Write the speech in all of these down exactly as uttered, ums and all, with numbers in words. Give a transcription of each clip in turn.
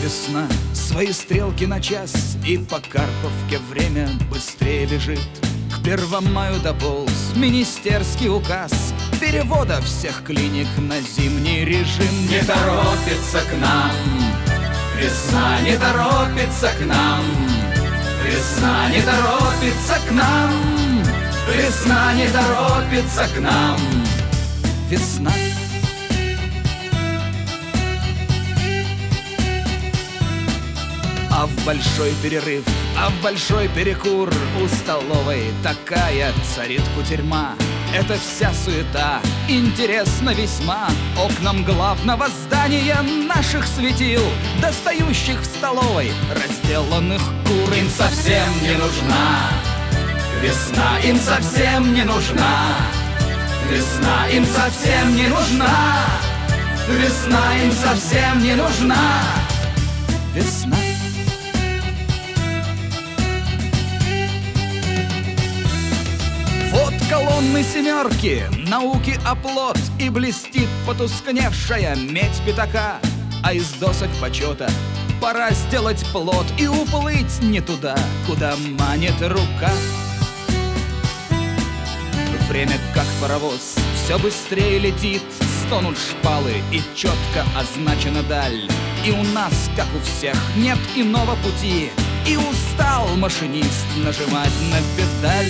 весна свои стрелки на час, и по Карповке время быстрее бежит. К Первомаю дополз министерский указ перевода всех клиник на зимний режим. Не торопится к нам весна, не торопится к нам весна, не торопится к нам весна, не торопится к нам весна. А в большой перерыв, а в большой перекур у столовой такая царит кутерьма. Это вся суета, интересно весьма окнам главного здания наших светил, достающих в столовой разделанных кур. Им совсем не нужна весна, им совсем не нужна весна, им совсем не нужна весна, им совсем не нужна весна. Вот колонны семерки, науки оплот, и блестит потускневшая медь пятака. А из досок почета пора сделать плот и уплыть не туда, куда манит рука. Время, как паровоз, все быстрее летит, стонут шпалы и четко означена даль. И у нас, как у всех, нет иного пути, и устал машинист нажимать на педаль.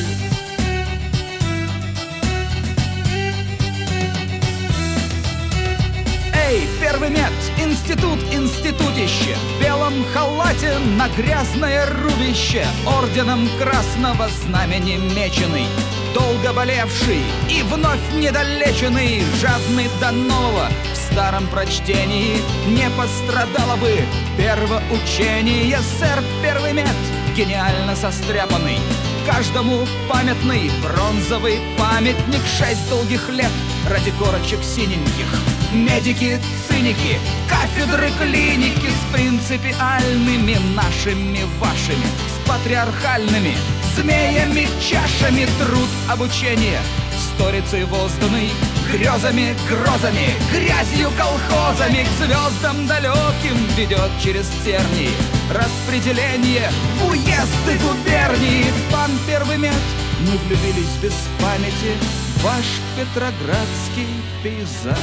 Эй, первый мед, институт, институтище, в белом халате на грязное рубище, орденом красного знамени меченый, долго болевший и вновь недолеченный, жадный до нового в старом прочтении, не пострадало бы первоучение. Сэр, первый мед, гениально состряпанный, каждому памятный бронзовый памятник. Шесть долгих лет ради корочек синеньких, медики-циники, кафедры клиники с принципиальными нашими вашими, с патриархальными змеями, чашами, труд обучения, сторицей возданный, грезами, грозами, грязью, колхозами, к звездам далеким ведет через тернии распределение в уезды губернии. Пан первый мед, мы влюбились без памяти в ваш петроградский пейзаж.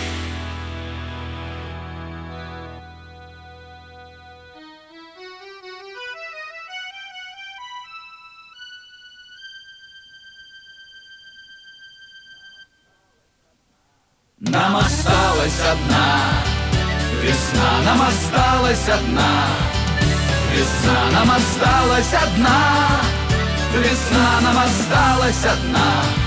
Нам осталась одна весна, нам осталась одна весна, нам осталась одна весна, нам осталась одна